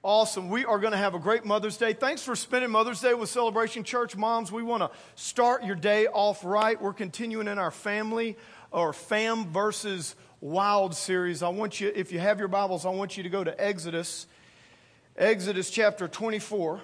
Awesome. We are going to have a great Mother's Day. Thanks for spending Mother's Day with Celebration Church. Moms, we want to start your day off right. We're continuing in our family or fam versus wild series. I want you, if you have your Bibles, I want you to go to Exodus chapter 24.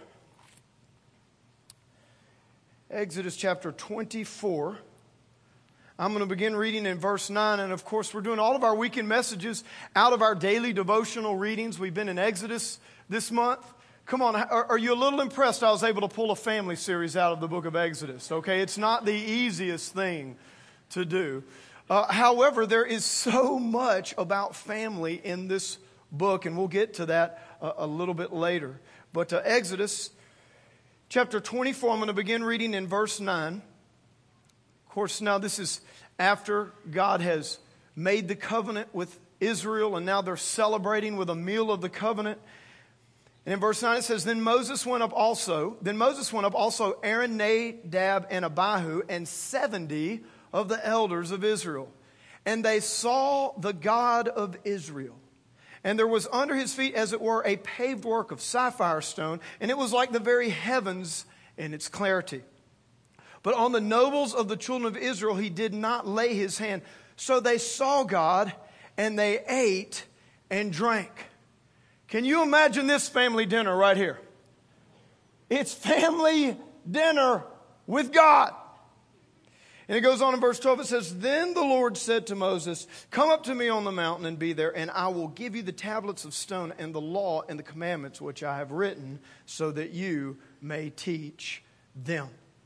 Exodus chapter 24. I'm going to begin reading in verse 9, and of course we're doing all of our weekend messages out of our daily devotional readings. We've been in Exodus this month. Come on, are you a little impressed I was able to pull a family series out of the book of Exodus? Okay, it's not the easiest thing to do. However, there is so much about family in this book, and we'll get to that a little bit later. But Exodus chapter 24, I'm going to begin reading in verse 9. Of course, now this is after God has made the covenant with Israel, and now they're celebrating with a meal of the covenant. And in verse 9 it says, Then Moses went up also, Aaron, Nadab, and Abihu, and 70 of the elders of Israel. And they saw the God of Israel. And there was under his feet, as it were, a paved work of sapphire stone, and it was like the very heavens in its clarity. But on the nobles of the children of Israel he did not lay his hand. So they saw God, and they ate and drank. Can you imagine this family dinner right here? It's family dinner with God. And it goes on in verse 12, it says, Then the Lord said to Moses, Come up to me on the mountain and be there, and I will give you the tablets of stone and the law and the commandments which I have written, so that you may teach them.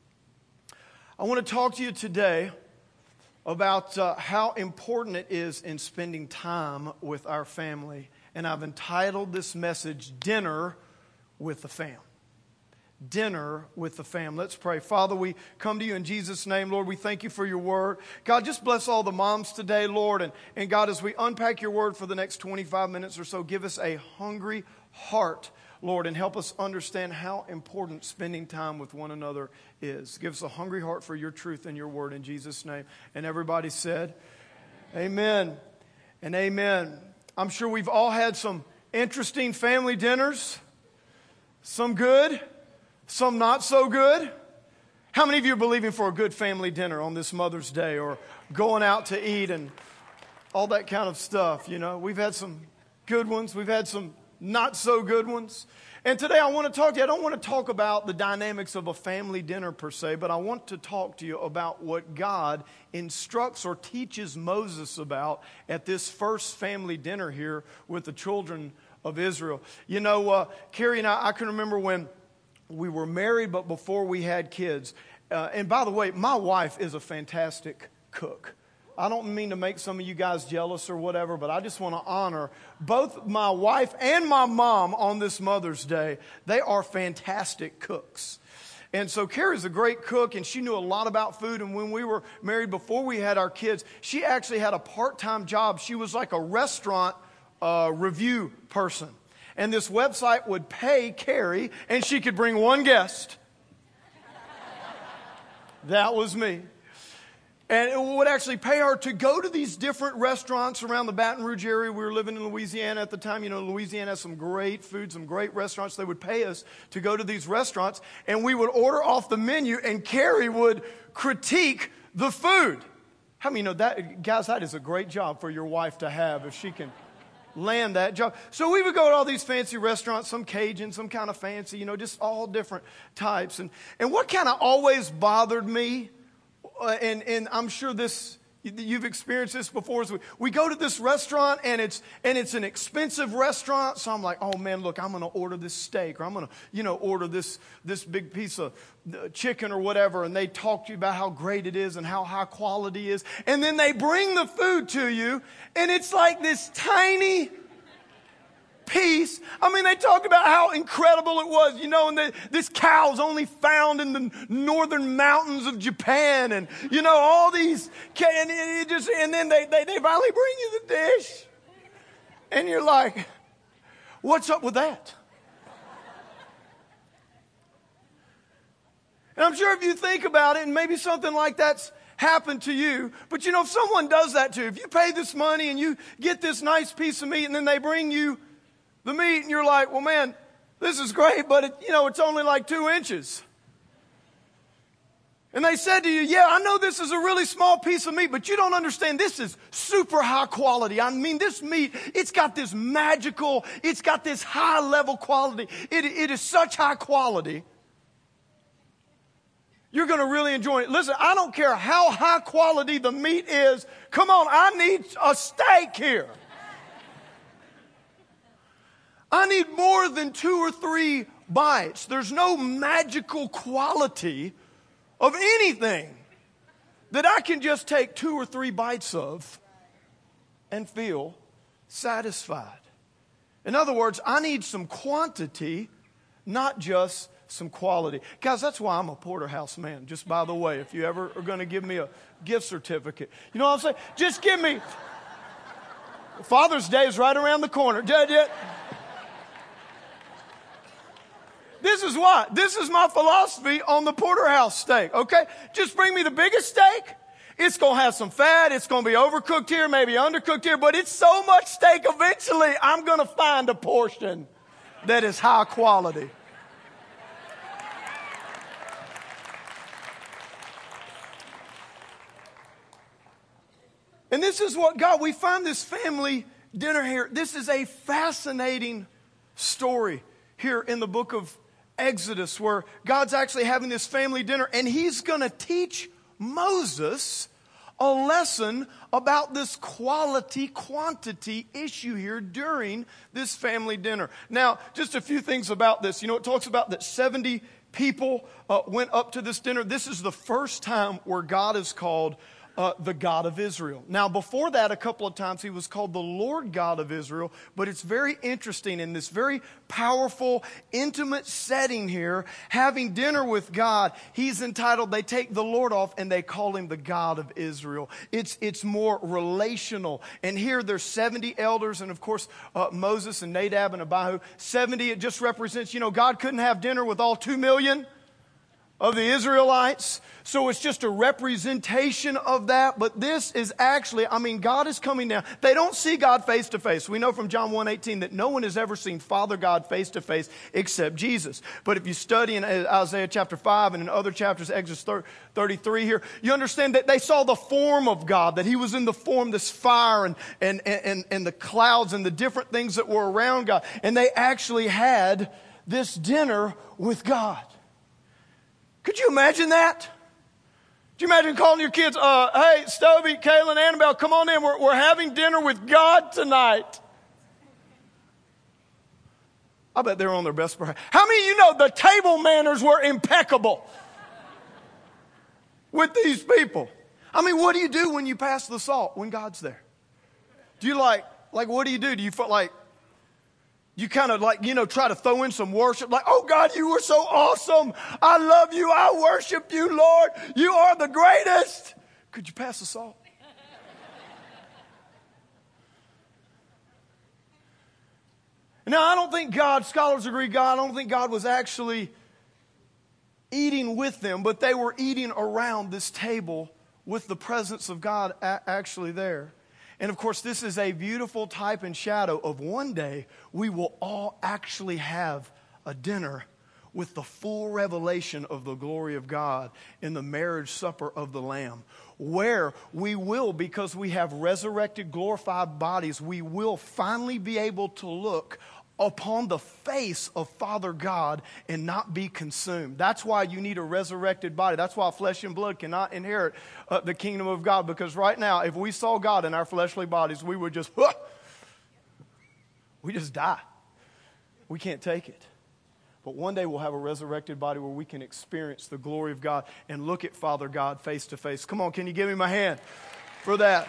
I want to talk to you today about how important it is in spending time with our family. And I've entitled this message, Dinner with the Fam. Dinner with the fam. Let's pray. Father, we come to you in Jesus' name. Lord, we thank you for your word. God, just bless all the moms today, Lord. And God, as we unpack your word for the next 25 minutes or so, give us a hungry heart, Lord, and help us understand how important spending time with one another is. Give us a hungry heart for your truth and your word in Jesus' name. And everybody said, Amen and amen. I'm sure we've all had some interesting family dinners. Some good, some not so good. How many of you are believing for a good family dinner on this Mother's Day, or going out to eat and all that kind of stuff? You know, we've had some good ones. We've had some not so good ones. And today I want to talk to you. I don't want to talk about the dynamics of a family dinner per se, but I want to talk to you about what God instructs or teaches Moses about at this first family dinner here with the children of Israel. You know, Carrie and I can remember when we were married, but before we had kids. And by the way, my wife is a fantastic cook. I don't mean to make some of you guys jealous or whatever, but I just want to honor both my wife and my mom on this Mother's Day. They are fantastic cooks. And so Carrie's a great cook, and she knew a lot about food. And when we were married, before we had our kids, she actually had a part-time job. She was like a restaurant review person. And this website would pay Carrie, and she could bring one guest. That was me. And it would actually pay her to go to these different restaurants around the Baton Rouge area. We were living in Louisiana at the time. You know, Louisiana has some great food, some great restaurants. They would pay us to go to these restaurants, and we would order off the menu, and Carrie would critique the food. How many know that? Guys, that is a great job for your wife to have if she can land that job. So we would go to all these fancy restaurants, some Cajun, some kind of fancy, you know, just all different types. And what kind of always bothered me, and I'm sure you've experienced this before, is we go to this restaurant and it's an expensive restaurant. So I'm like, oh man, look, I'm going to order this steak, or I'm going to, order this big piece of chicken or whatever. And they talk to you about how great it is and how high quality it is. And then they bring the food to you, and it's like this tiny piece. I mean, they talk about how incredible it was, and this cow's only found in the northern mountains of Japan, and all these, and then they finally bring you the dish, and you're like, what's up with that? And I'm sure if you think about it, and maybe something like that's happened to you, but if someone does that to you, if you pay this money and you get this nice piece of meat, and then they bring you the meat, and you're like, well, man, this is great, but it's only like 2 inches. And they said to you, yeah, I know this is a really small piece of meat, but you don't understand. This is super high quality. I mean, this meat, it's got this magical, it's got this high level quality. It is such high quality. You're going to really enjoy it. Listen, I don't care how high quality the meat is. Come on, I need a steak here. I need more than 2 or 3 bites. There's no magical quality of anything that I can just take 2 or 3 bites of and feel satisfied. In other words, I need some quantity, not just some quality. Guys, that's why I'm a porterhouse man, just by the way, if you ever are going to give me a gift certificate. You know what I'm saying? Just give me. Father's Day is right around the corner. This is why. This is my philosophy on the porterhouse steak, okay? Just bring me the biggest steak. It's going to have some fat. It's going to be overcooked here, maybe undercooked here, but it's so much steak eventually I'm going to find a portion that is high quality. And this is what God, we find this family dinner here. This is a fascinating story here in the book of Exodus, where God's actually having this family dinner, and he's going to teach Moses a lesson about this quantity issue here during this family dinner. Now, just a few things about this. It talks about that 70 people went up to this dinner. This is the first time where God is called the God of Israel. Now, before that, a couple of times he was called the Lord God of Israel, but it's very interesting in this very powerful, intimate setting here, having dinner with God, he's entitled, they take the Lord off and they call him the God of Israel. It's more relational. And here there's 70 elders, and of course, Moses and Nadab and Abihu. 70, it just represents, God couldn't have dinner with all 2 million of the Israelites. So it's just a representation of that. But this is actually, God is coming down. They don't see God face to face. We know from John 1:18 that no one has ever seen Father God face to face except Jesus. But if you study in Isaiah chapter 5 and in other chapters, Exodus 33 here, you understand that they saw the form of God, that he was in the form, this fire and the clouds and the different things that were around God. And they actually had this dinner with God. Could you imagine that? Could you imagine calling your kids, hey, Stovey, Kaylin, Annabelle, come on in. We're having dinner with God tonight. I bet they're on their best behavior. How many of you know the table manners were impeccable with these people? What do you do when you pass the salt when God's there? Do you like what do you do? Do you feel like, you kind of try to throw in some worship, like, oh God, you were so awesome. I love you. I worship you, Lord. You are the greatest. Could you pass the salt? Now, I don't think scholars agree I don't think God was actually eating with them, but they were eating around this table with the presence of God actually there. And of course, this is a beautiful type and shadow of one day we will all actually have a dinner with the full revelation of the glory of God in the marriage supper of the Lamb, where we will, because we have resurrected, glorified bodies, we will finally be able to look upon the face of Father God and not be consumed. That's why you need a resurrected body. That's why flesh and blood cannot inherit the kingdom of God. Because right now, if we saw God in our fleshly bodies, we would just, we just die. We can't take it. But one day we'll have a resurrected body where we can experience the glory of God and look at Father God face to face. Come on, can you give me my hand for that?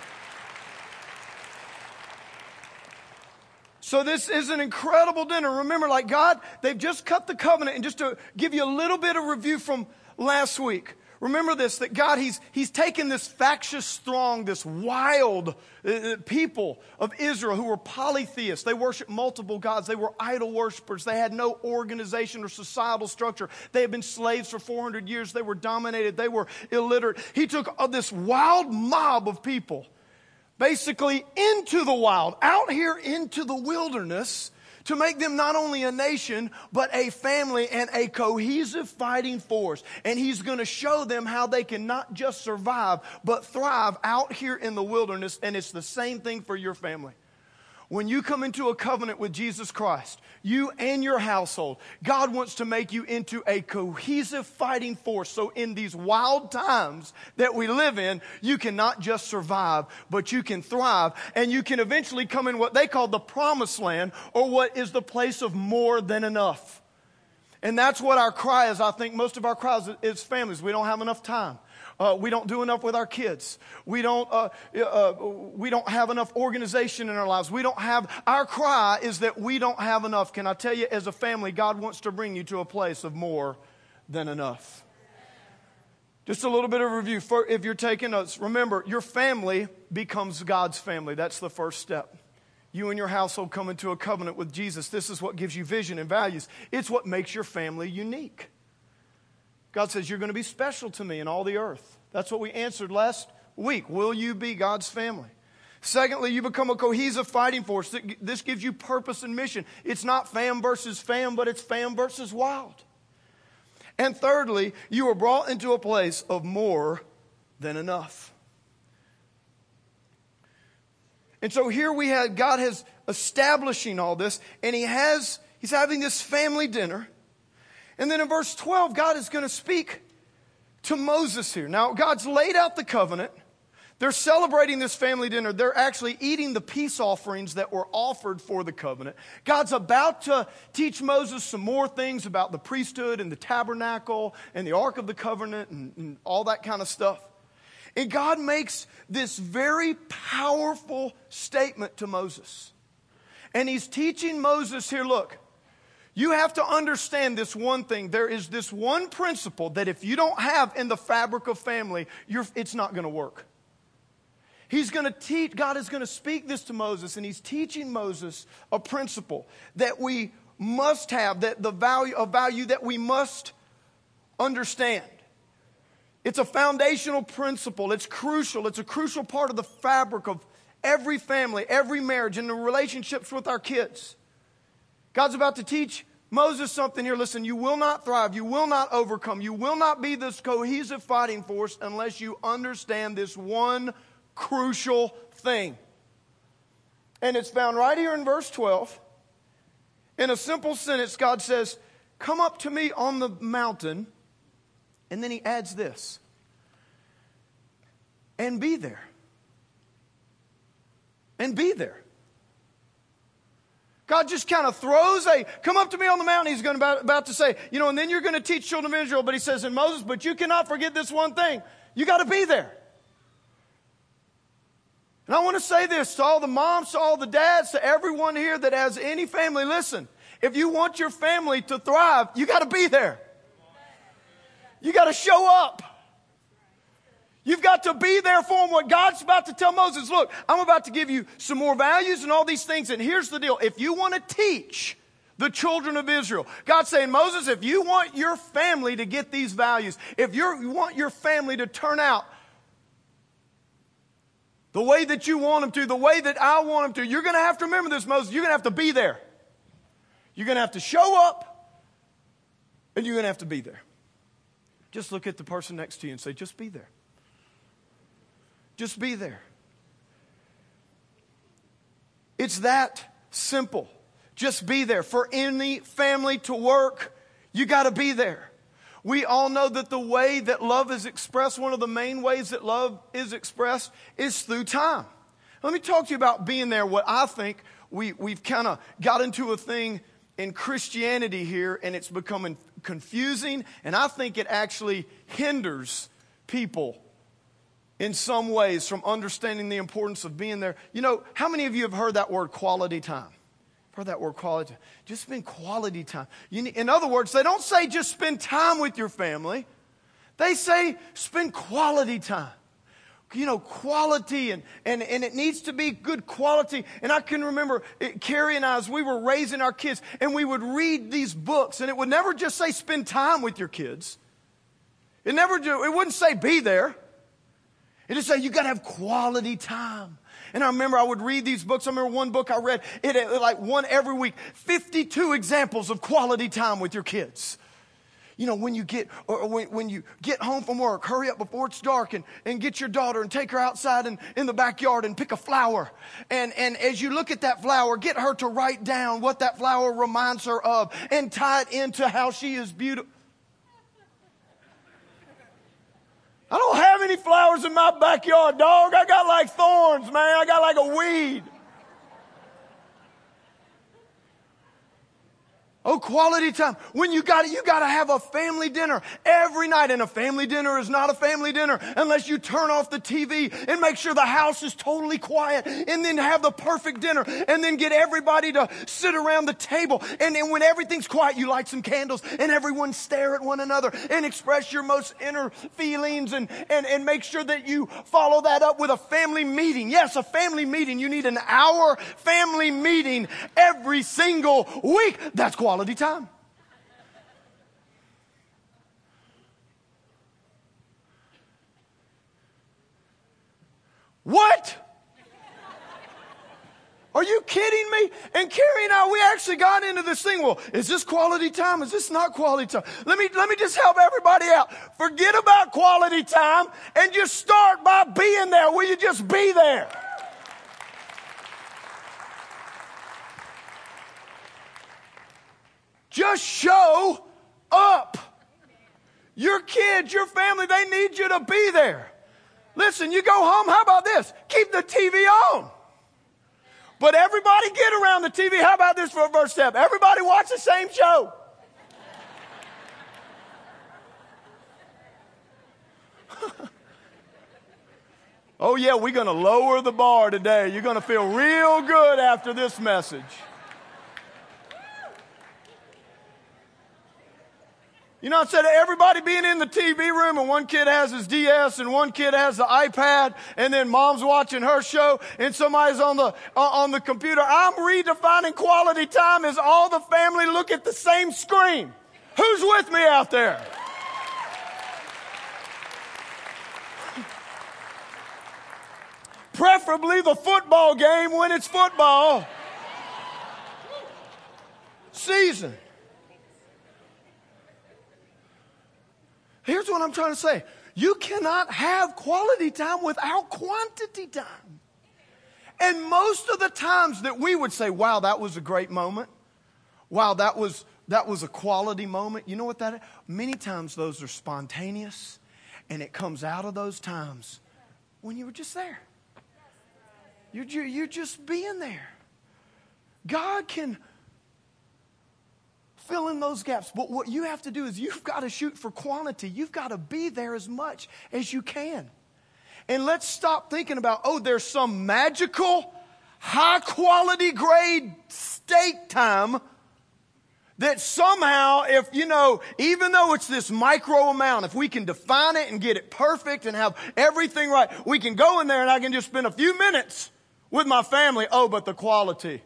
So this is an incredible dinner. Remember, God, they've just cut the covenant. And just to give you a little bit of review from last week, remember this, that God, He's taken this factious throng, this wild people of Israel who were polytheists. They worshiped multiple gods. They were idol worshipers. They had no organization or societal structure. They had been slaves for 400 years. They were dominated. They were illiterate. He took this wild mob of people basically into the wild, out here into the wilderness, to make them not only a nation, but a family and a cohesive fighting force. And He's going to show them how they can not just survive, but thrive out here in the wilderness. And it's the same thing for your family. When you come into a covenant with Jesus Christ, you and your household, God wants to make you into a cohesive fighting force. So in these wild times that we live in, you can not just survive, but you can thrive. And you can eventually come in what they call the promised land, or what is the place of more than enough. And that's what our cry is. I think most of our cries is families. We don't have enough time. We don't do enough with our kids. We don't have enough organization in our lives. Our cry is that we don't have enough. Can I tell you, as a family, God wants to bring you to a place of more than enough. Just a little bit of review. If you're taking notes, remember, your family becomes God's family. That's the first step. You and your household come into a covenant with Jesus. This is what gives you vision and values. It's what makes your family unique. God says, you're going to be special to me in all the earth. That's what we answered last week. Will you be God's family? Secondly, you become a cohesive fighting force. This gives you purpose and mission. It's not fam versus fam, but it's fam versus wild. And thirdly, you are brought into a place of more than enough. And so here we have, God has establishing all this, and He's having this family dinner. And then in verse 12, God is going to speak to Moses here. Now, God's laid out the covenant. They're celebrating this family dinner. They're actually eating the peace offerings that were offered for the covenant. God's about to teach Moses some more things about the priesthood and the tabernacle and the Ark of the Covenant and all that kind of stuff. And God makes this very powerful statement to Moses. And He's teaching Moses here, look, you have to understand this one thing. There is this one principle that if you don't have in the fabric of family, it's not going to work. He's going to teach, God is going to speak this to Moses, and He's teaching Moses a principle that we must have, that a value that we must understand. It's a foundational principle. It's crucial. It's a crucial part of the fabric of every family, every marriage, and the relationships with our kids. God's about to teach Moses something here. Listen, you will not thrive. You will not overcome. You will not be this cohesive fighting force unless you understand this one crucial thing. And it's found right here in verse 12. In a simple sentence, God says, come up to me on the mountain. And then He adds this. And be there. And be there. God just kind of throws come up to me on the mountain. He's going about to say, and then you're going to teach children of Israel. But He says in Moses, but you cannot forget this one thing. You got to be there. And I want to say this to all the moms, to all the dads, to everyone here that has any family. Listen, if you want your family to thrive, you got to be there. You got to show up. You've got to be there for them. What God's about to tell Moses, look, I'm about to give you some more values and all these things. And here's the deal. If you want to teach the children of Israel, God's saying, Moses, if you want your family to get these values, if you want your family to turn out the way that you want them to, the way that I want them to, you're going to have to remember this, Moses. You're going to have to be there. You're going to have to show up, and you're going to have to be there. Just look at the person next to you and say, just be there. Just be there. It's that simple. Just be there. For any family to work, you got to be there. We all know that the way that love is expressed, one of the main ways that love is expressed, is through time. Let me talk to you about being there. What I think we've kind of got into a thing in Christianity here, and it's becoming confusing, and I think it actually hinders people in some ways from understanding the importance of being there. How many of you have heard that word quality time? Heard that word quality time. Just spend quality time. In other words, they don't say just spend time with your family. They say spend quality time. Quality, and it needs to be good quality. And I can remember Carrie and I, as we were raising our kids, and we would read these books, and it would never just say spend time with your kids. It wouldn't say be there. It would say you got to have quality time. And I remember I would read these books. I remember one book I read, it like one every week, 52 examples of quality time with your kids. You know, when you get home from work, hurry up before it's dark and get your daughter and take her outside in the backyard and pick a flower. And as you look at that flower, get her to write down what that flower reminds her of and tie it into how she is beautiful. I don't have any flowers in my backyard, dog. I got like thorns, man. I got like a weed. Oh, quality time. When you got to have a family dinner every night. And a family dinner is not a family dinner unless you turn off the TV and make sure the house is totally quiet. And then have the perfect dinner. And then get everybody to sit around the table. And then when everything's quiet, you light some candles and everyone stare at one another and express your most inner feelings and make sure that you follow that up with a family meeting. Yes, a family meeting. You need an hour family meeting every single week. That's quality time. What? Are you kidding me? And Carrie and I, we actually got into this thing. Well, is this quality time? Is this not quality time? Let me just help everybody out. Forget about quality time and just start by being there. Will you just be there? Just show up. Your kids, your family, they need you to be there. Listen, you go home, how about this? Keep the TV on. But everybody get around the TV. How about this for a first step? Everybody watch the same show. Oh yeah, we're going to lower the bar today. You're going to feel real good after this message. You know, instead of everybody being in the TV room and one kid has his DS and one kid has the iPad and then mom's watching her show and somebody's on the computer, I'm redefining quality time as all the family look at the same screen. Who's with me out there? Preferably the football game when it's football season. Here's what I'm trying to say. You cannot have quality time without quantity time. And most of the times that we would say, wow, that was a great moment. Wow, that was a quality moment. You know what that is? Many times those are spontaneous. And it comes out of those times when you were just there. You're just being there. God can fill in those gaps. But what you have to do is you've got to shoot for quantity. You've got to be there as much as you can. And let's stop thinking about, oh, there's some magical, high quality grade steak time that somehow, if, you know, even though it's this micro amount, if we can define it and get it perfect and have everything right, we can go in there and I can just spend a few minutes with my family. Oh, but the quality.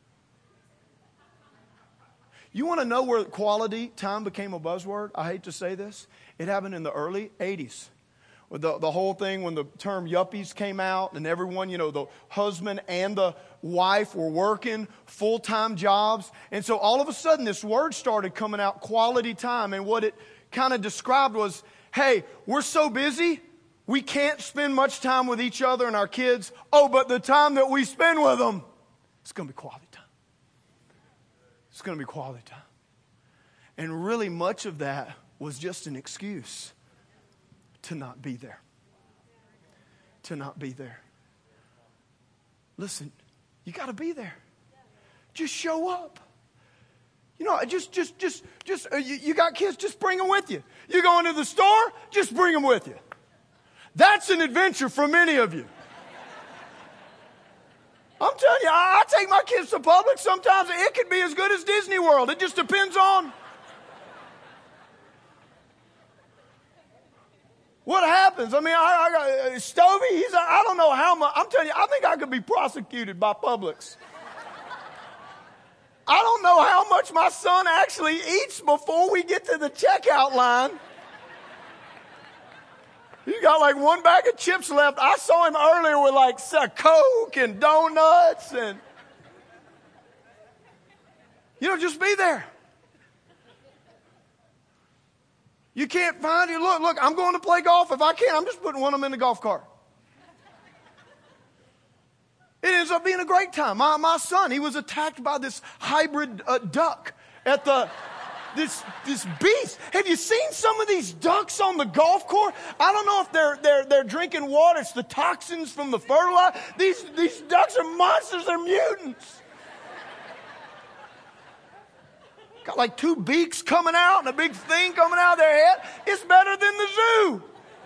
You want to know where quality time became a buzzword? I hate to say this. It happened in the early 80s. With the whole thing when the term yuppies came out and everyone, you know, the husband and the wife were working full-time jobs. And so all of a sudden this word started coming out, quality time. And what it kind of described was, hey, we're so busy, we can't spend much time with each other and our kids. Oh, but the time that we spend with them, it's going to be quality time. It's going to be quality time. And really much of that was just an excuse to not be there. To not be there. Listen, you got to be there. Just show up. You know, you got kids, just bring them with you. You go into the store, just bring them with you. That's an adventure for many of you. I'm telling you, I take my kids to Publix. Sometimes it could be as good as Disney World. It just depends on what happens. I mean, I got Stovey. I don't know how much. I'm telling you, I think I could be prosecuted by Publix. I don't know how much my son actually eats before we get to the checkout line. You got like one bag of chips left. I saw him earlier with like a Coke and donuts and, just be there. You can't find it. Look, I'm going to play golf. If I can't, I'm just putting one of them in the golf cart. It ends up being a great time. My son, he was attacked by this hybrid duck at this beast. Have you seen some of these ducks on the golf course? I don't know if they're drinking water. It's the toxins from the fertilizer. These ducks are monsters. They're mutants. Got like 2 beaks coming out and a big thing coming out of their head. It's better than the zoo.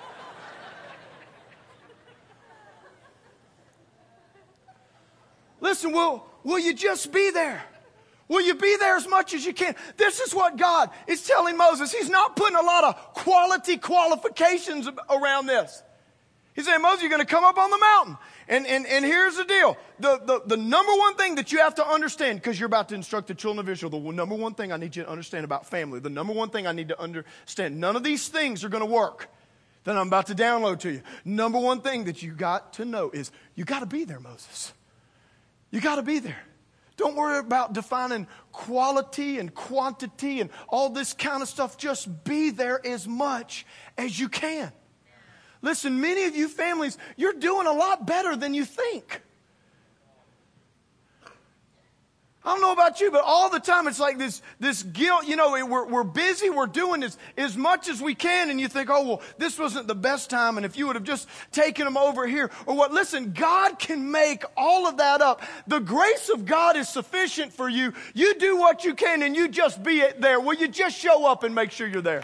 Listen, will you just be there? Will you be there as much as you can? This is what God is telling Moses. He's not putting a lot of quality qualifications around this. He's saying, Moses, you're going to come up on the mountain. And here's the deal. The number one thing that you have to understand, because you're about to instruct the children of Israel, the number one thing I need you to understand about family, the number one thing I need to understand, none of these things are going to work that I'm about to download to you. Number one thing that you got to know is you got to be there, Moses. You got to be there. Don't worry about defining quality and quantity and all this kind of stuff. Just be there as much as you can. Listen, many of you families, you're doing a lot better than you think. I don't know about you, but all the time it's like this guilt. We're busy, we're doing this as much as we can, and you think, oh, well, this wasn't the best time, and if you would have just taken them over here, or what? Listen, God can make all of that up. The grace of God is sufficient for you. You do what you can, and you just be there. Will you just show up and make sure you're there?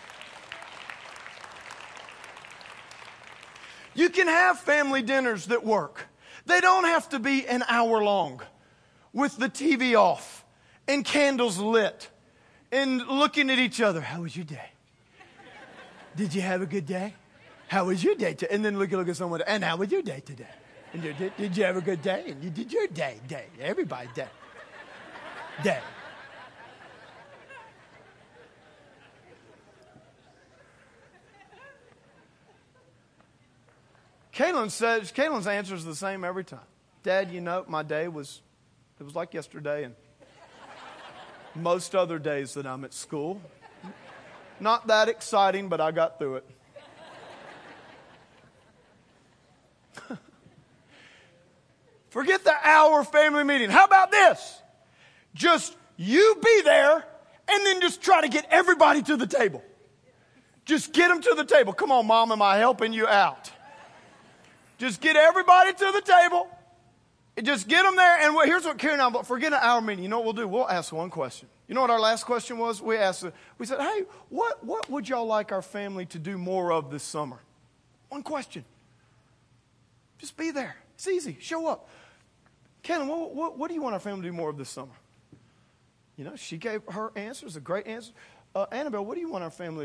You can have family dinners that work. They don't have to be an hour long, with the TV off and candles lit and looking at each other. How was your day? Did you have a good day? How was your day today? And then look at someone, and how was your day today? And did you have a good day? And you did your day. Everybody day. Kaylin's answer is the same every time. Dad, my day was like yesterday and most other days that I'm at school. Not that exciting, but I got through it. Forget the hour family meeting. How about this? Just you be there and then just try to get everybody to the table. Just get them to the table. Come on, Mom, am I helping you out? Just get everybody to the table. Just get them there. And here's what Karen and I, forget an hour meeting. You know what we'll do? We'll ask one question. You know what our last question was? We said, hey, what would y'all like our family to do more of this summer? One question. Just be there. It's easy. Show up. Karen, what do you want our family to do more of this summer? She gave her answers, a great answer. Annabelle, what do you want our family?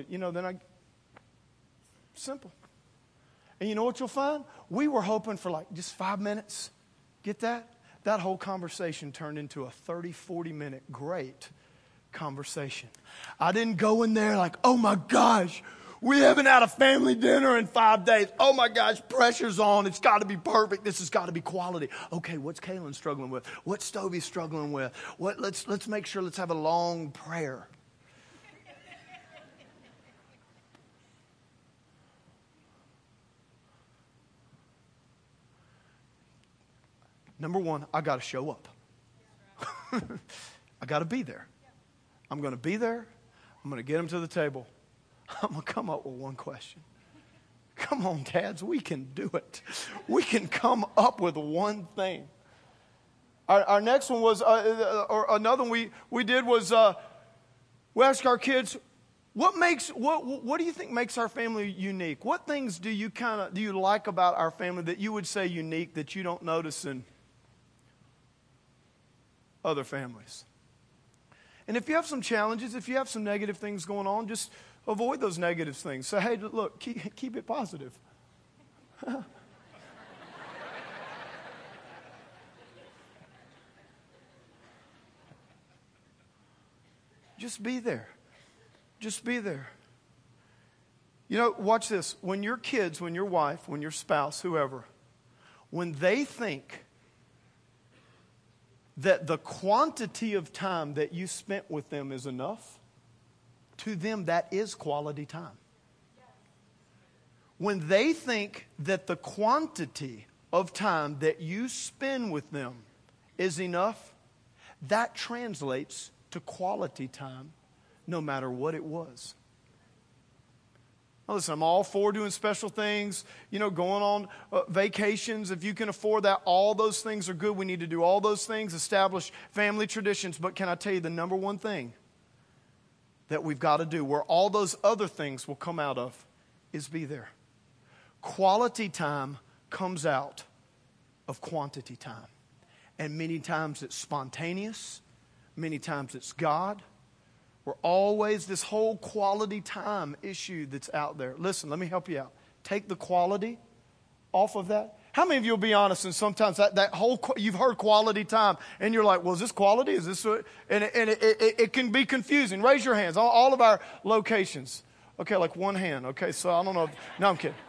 Simple. And you know what you'll find? We were hoping for like just 5 minutes. Get that? That whole conversation turned into a 30, 40-minute great conversation. I didn't go in there like, oh my gosh, we haven't had a family dinner in 5 days. Oh my gosh, pressure's on. It's got to be perfect. This has got to be quality. Okay, what's Kaylin struggling with? What's Stovey struggling with? Let's make sure, let's have a long prayer. Number one, I got to show up. I got to be there. I'm going to be there. I'm going to get them to the table. I'm going to come up with one question. Come on, dads, we can do it. We can come up with one thing. Our next one was, or another one we did was, we asked our kids, what do you think makes our family unique? What things do you like about our family that you would say unique that you don't notice in other families? And if you have some challenges, if you have some negative things going on, just avoid those negative things. Say, hey, look, keep it positive. Just be there. Just be there. You know, watch this. When your kids, when your wife, when your spouse, whoever, when they think that the quantity of time that you spent with them is enough, to them that is quality time. When they think that the quantity of time that you spend with them is enough, that translates to quality time no matter what it was. Now listen, I'm all for doing special things, going on vacations. If you can afford that, all those things are good. We need to do all those things, establish family traditions. But can I tell you the number one thing that we've got to do, where all those other things will come out of, is be there. Quality time comes out of quantity time. And many times it's spontaneous. Many times it's God. We're always this whole quality time issue that's out there. Listen, let me help you out. Take the quality off of that. How many of you will be honest, and sometimes that whole, you've heard quality time, and you're like, well, is this quality? Is this what? And it can be confusing. Raise your hands. All of our locations. Okay, like one hand. Okay, so I don't know. No, I'm kidding.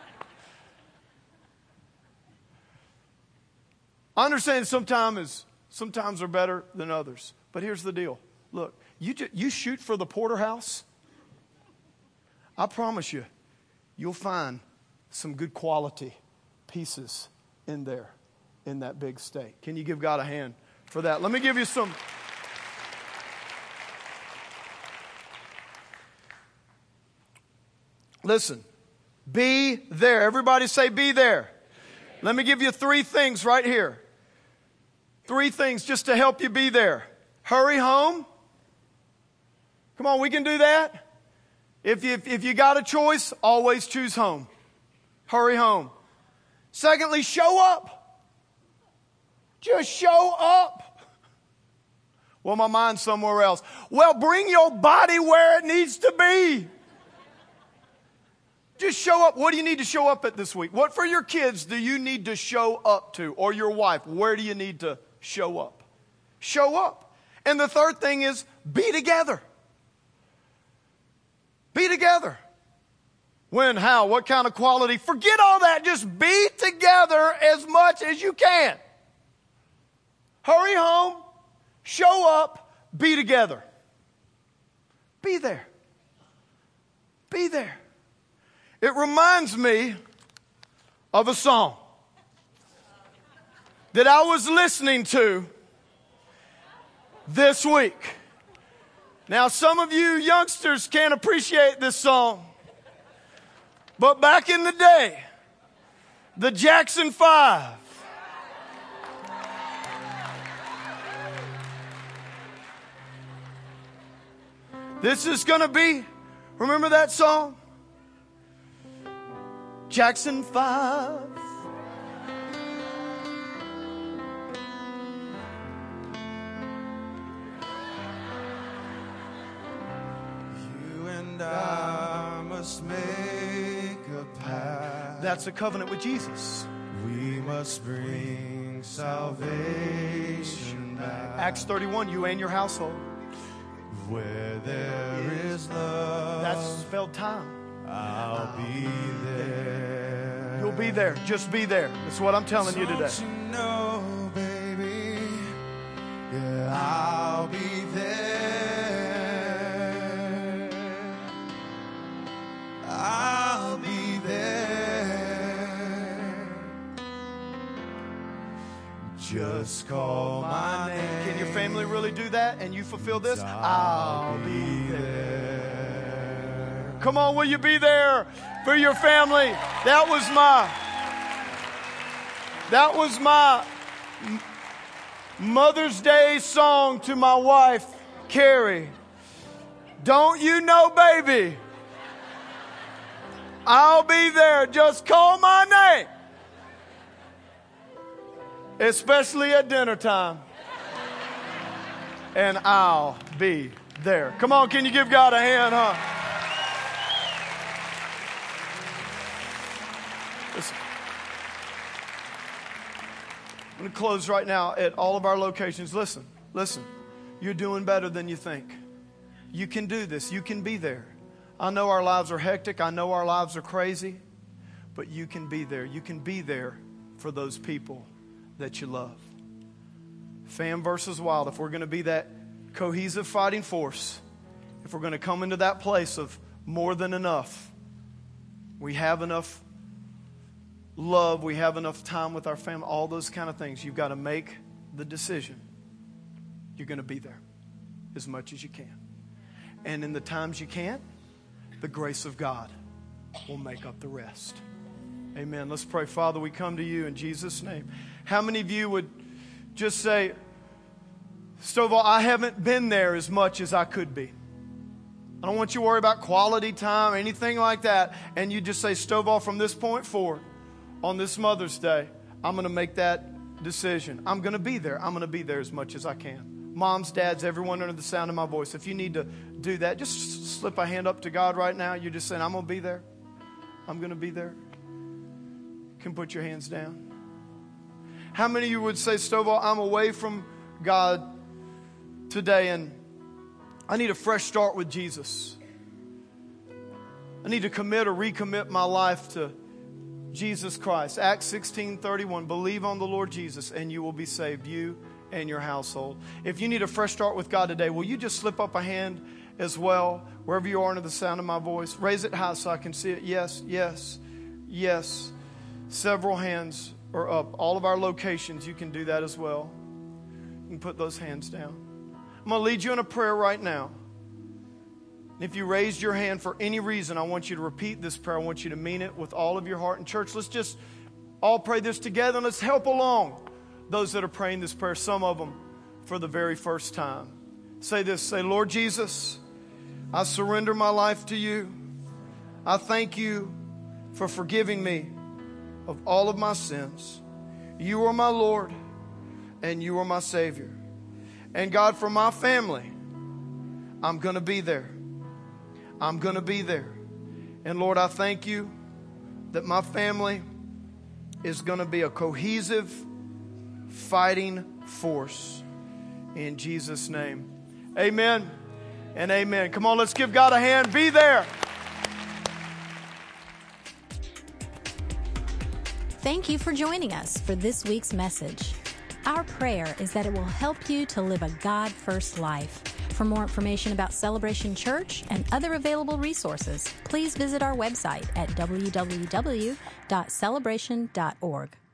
I understand sometimes are better than others. But here's the deal. Look, you shoot for the porterhouse, I promise you, you'll find some good quality pieces in there, in that big steak. Can you give God a hand for that? Let me give you some. Listen, be there. Everybody say be there. Let me give you 3 things right here. 3 things just to help you be there. Hurry home. Come on, we can do that. If you got a choice, always choose home. Hurry home. Secondly, show up. Just show up. Well, my mind's somewhere else. Well, bring your body where it needs to be. Just show up. What do you need to show up at this week? What for your kids do you need to show up to? Or your wife, where do you need to show up? Show up. And the third thing is be together. Be together. When, how, what kind of quality? Forget all that. Just be together as much as you can. Hurry home. Show up. Be together. Be there. Be there. It reminds me of a song that I was listening to this week. Now, some of you youngsters can't appreciate this song, but back in the day, the Jackson 5. This is going to be, remember that song? Jackson 5. You and I must make a pact. That's a covenant with Jesus. We must bring salvation back. Acts 31, you and your household. Where there is love, that's spelled time. I'll be there. You'll be there. Just be there. That's what I'm telling you today. Don't you know, baby, yeah, I'll be there. I'll be there. Just call my name. Can your family really do that and you fulfill this? I'll be there. Come on, will you be there for your family? That was my Mother's Day song to my wife, Carrie. Don't you know, baby? I'll be there. Just call my name. Especially at dinner time. And I'll be there. Come on, can you give God a hand, huh? Listen. I'm going to close right now at all of our locations. Listen. You're doing better than you think. You can do this. You can be there. I know our lives are hectic. I know our lives are crazy. But you can be there. You can be there for those people that you love. Fam versus wild. If we're going to be that cohesive fighting force, if we're going to come into that place of more than enough, we have enough love, we have enough time with our family, all those kind of things, you've got to make the decision. You're going to be there as much as you can. And in the times you can't, the grace of God will make up the rest. Amen. Let's pray. Father, we come to you in Jesus' name. How many of you would just say, Stovall, I haven't been there as much as I could be. I don't want you to worry about quality time or anything like that. And you just say, Stovall, from this point forward, on this Mother's Day, I'm going to make that decision. I'm going to be there. I'm going to be there as much as I can. Moms, dads, everyone under the sound of my voice, if you need to do that, just slip a hand up to God right now. You're just saying, I'm going to be there. I'm going to be there. You can put your hands down. How many of you would say, Stovall, I'm away from God today and I need a fresh start with Jesus. I need to commit or recommit my life to Jesus Christ. Acts 16:31, believe on the Lord Jesus and you will be saved, you and your household. If you need a fresh start with God today, will you just slip up a hand as well, wherever you are under the sound of my voice? Raise it high so I can see it. Yes, yes, yes. Several hands are up. All of our locations, you can do that as well. You can put those hands down. I'm going to lead you in a prayer right now. If you raised your hand for any reason, I want you to repeat this prayer. I want you to mean it with all of your heart. And church, let's just all pray this together and let's help along those that are praying this prayer, some of them for the very first time. Say this, say, Lord Jesus, I surrender my life to you. I thank you for forgiving me of all of my sins. You are my Lord and you are my Savior. And God, for my family, I'm going to be there. I'm going to be there. And Lord, I thank you that my family is going to be a cohesive, fighting force. In Jesus' name. Amen and amen. Come on, let's give God a hand. Be there. Thank you for joining us for this week's message. Our prayer is that it will help you to live a God-first life. For more information about Celebration Church and other available resources, please visit our website at www.celebration.org.